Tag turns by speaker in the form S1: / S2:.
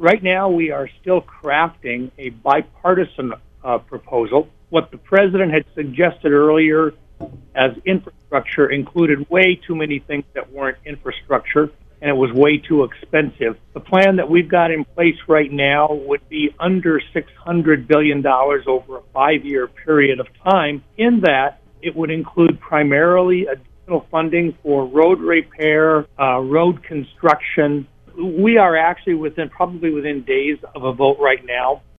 S1: Right now, we are still crafting a bipartisan proposal. What the president had suggested earlier as infrastructure included way too many things that weren't infrastructure, and it was way too expensive. The plan that we've got in place right now would be under $600 billion over a 5-year period of time. In that, it would include primarily additional funding for road repair, road construction. We are actually probably within days of a vote right now.